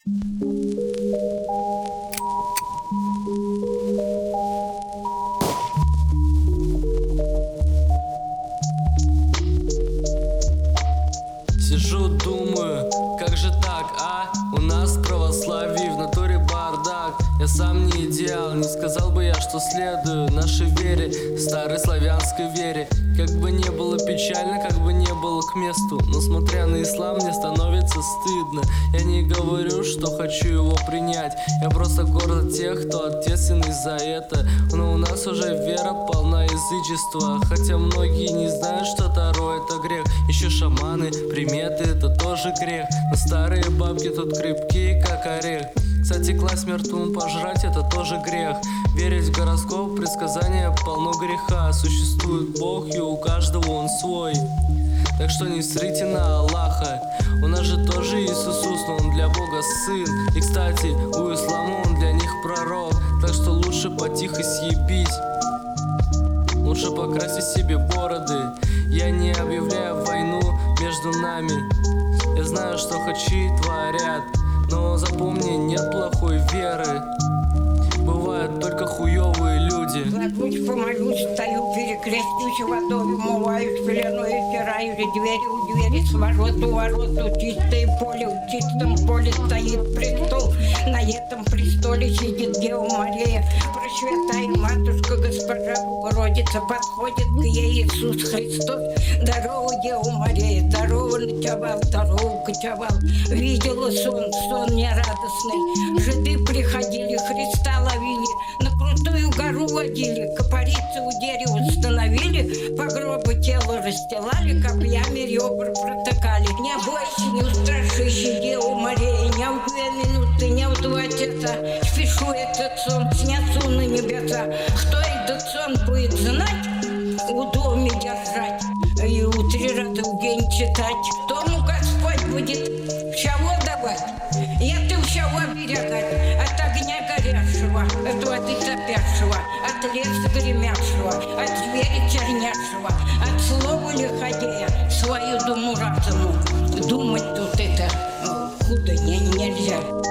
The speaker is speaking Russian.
Сижу, думаю, как же так, а? У нас православие, в натуре бардак. Я сам не идеал, не сказал бы я, что следую нашей вере, старой славянской вере. Как бы не было печально, как бы не было к месту, но смотря на ислам, мне становится стыдно. Я не говорю, что хочу его принять, я просто горд тех, кто ответственный за это. Но у нас уже вера полна язычества, хотя многие не знают, что Таро это грех. Еще шаманы, приметы, это тоже грех. Но старые бабки тут крепкие, как орех. Кстати, класть мертвым пожрать, это тоже грех. Верить в гороскоп, предсказания полно греха. Существует Бог, и у каждого он свой. Так что не срите на Аллаха. У нас же тоже Иисус, но он для Бога сын. И, кстати, у ислама он для них пророк. Так что лучше потихо съебись, лучше покрасить себе бороды. Я не объявляю войну между нами. Я знаю, что хачи творят, но запомни, нет плохой веры. Бывают только хуёвые люди. Кладусь, помолюсь, стою, перекрестюсь, водой умываюсь, пеленой утираю, двери у двери, с ворот у ворот, чистое поле, в чистом поле стоит престол. На этом престоле сидит Дева Мария, Пресвятая Матушка, Госпожа Богородица, подходит к ей Иисус Христос. Здорово, Дева Мария, здорово, ночевал, здорово, кочевал. Видела сон нерадостный, жиды приходили, Христа ловили, на крутую гору водили, копорицу у дерева установили, по гробу тело расстилали, копьями ребра протыкали. Не бойся, не устрашись, Дева Мария, не в 2 минуты, не в 2 часа спешу этот сон, снесу на небеса. Кто этот сон будет знать, у доме держать и у 3 раза в день читать, тому Господь будет чего давать, это всего оберегать от огня горящего, от воды топящего, от леса гремящего, от зверя чернящего, от слова лиходея, свою думу разуму. Думать тут это худо нельзя.